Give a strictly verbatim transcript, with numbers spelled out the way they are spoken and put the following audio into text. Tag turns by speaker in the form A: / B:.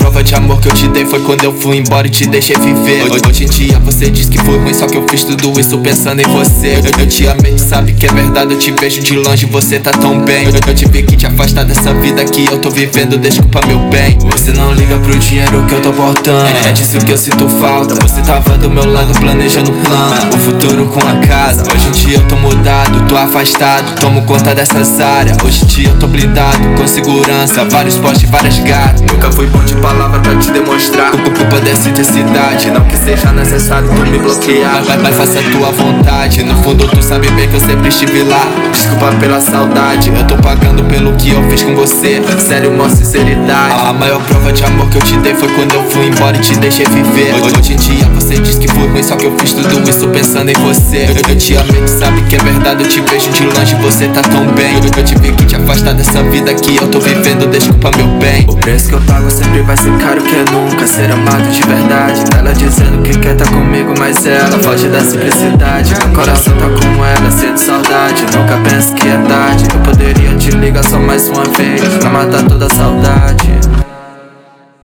A: prova de amor que eu te dei foi quando eu fui embora e te deixei viver. Hoje em dia você diz que foi ruim, só que eu fiz tudo isso pensando em você. Eu, eu te amei, sabe que é verdade, eu te vejo de longe, você tá tão bem. Eu, eu tive que te afastar dessa vida que eu tô vivendo, desculpa meu bem. Você não liga pro dinheiro que eu tô botando, é disso que eu sinto falta. Você tava do meu lado planejando plano, o futuro com a casa. Hoje em dia eu tô mudado, tô afastado, tomo conta dessas áreas. Hoje em dia eu tô blindado, com segurança, vários postes, várias garras. Nunca fui bom de palavra pra te demonstrar, por culpa dessa intensidade. Não que seja necessário tu me bloquear, mas, mas faça a tua vontade. No fundo tu sabe bem que eu sempre estive lá. Desculpa pela saudade, eu tô pagando pelo que eu fiz com você. Sério, mó sinceridade. A maior prova de amor que eu te dei foi quando eu fui embora e te deixei viver. Hoje em dia você diz que foi ruim, só que eu fiz tudo isso pensando em você. Eu, eu te amei, tu sabe que é verdade, eu te vejo de longe, você tá tão bem. Eu, eu tive que te afastar dessa vida que eu tô vivendo, desculpa meu bem. O preço que eu pago sempre vai ser caro que é nunca ser amado de verdade. Ela dizendo que quer tá comigo, mas ela foge da simplicidade. Meu coração tá com ela,